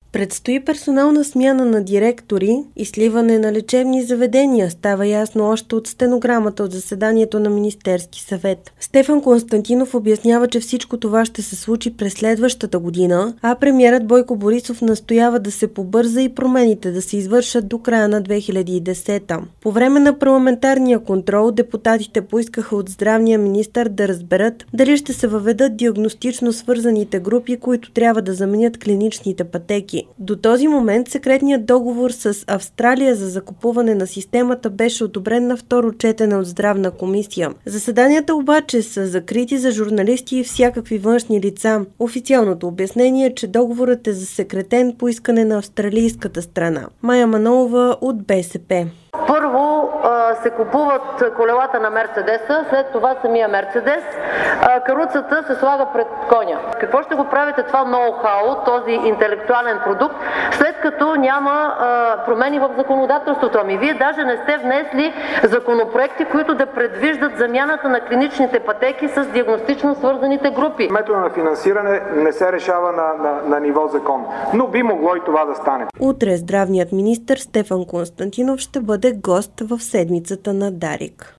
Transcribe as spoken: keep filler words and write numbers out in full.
Предстои персонална смяна на директори и сливане на лечебни заведения, става ясно още от стенограмата от заседанието на Министерски съвет. Стефан Константинов обяснява, че всичко това ще се случи през следващата година, а премиерът Бойко Борисов настоява да се побърза и промените да се извършат до края на две хиляди и десета. По време на парламентарния контрол депутатите поискаха от здравния министър да разберат дали ще се въведат диагностично свързаните групи, които трябва да заменят клиничните пътеки. До този момент секретният договор с Австралия за закупуване на системата беше одобрен на второ четене от Здравна комисия. Заседанията обаче са закрити за журналисти и всякакви външни лица. Официалното обяснение е, че договорът е засекретен по искане на австралийската страна. Мая Манолова от БСП. Първо се купуват колелата на Мерцедеса, след това самия Мерцедес. Каруцата се слага пред коня. Какво ще го правите това ноу-хау, този интелектуален продукт, след като няма промени в законодателството? Ами вие даже не сте внесли законопроекти, които да предвиждат замяната на клиничните пътеки с диагностично свързаните групи. Метода на финансиране не се решава на, на, на ниво закон, но би могло и това да стане. Утре здравният министър Стефан Константинов ще бъде гост в седмицата на Дарик.